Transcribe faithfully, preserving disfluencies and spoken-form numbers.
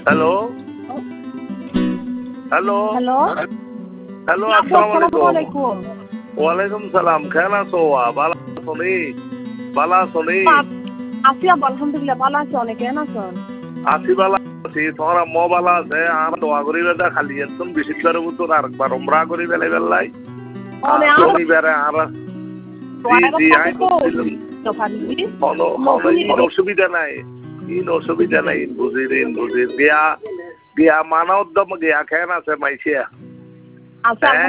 hello hello hello hello আসসালামু আলাইকুম ওয়ালাইকুম সালাম কেন আছো ভালো আছো নি ভালো আছো নি আছি আলহামদুলিল্লাহ ভালো আছি অনেক কেন আছো আছি ভালো আছি তোমার আম্মা ভালো আছে আর দোয়া করি বেটা খালি একদম বেশি করে বুঝতো আরেকবার উমরা করি বেলে বেলাই আমি বেড়ে আর জি জি আই কোনো কোনো অসুবিধা নাই ইন অসুবিধা নাই বুঝির ইন বুঝির গিয়া গিয়া মানা উদ্যম গিয়া খেন আছে মাইছিয়া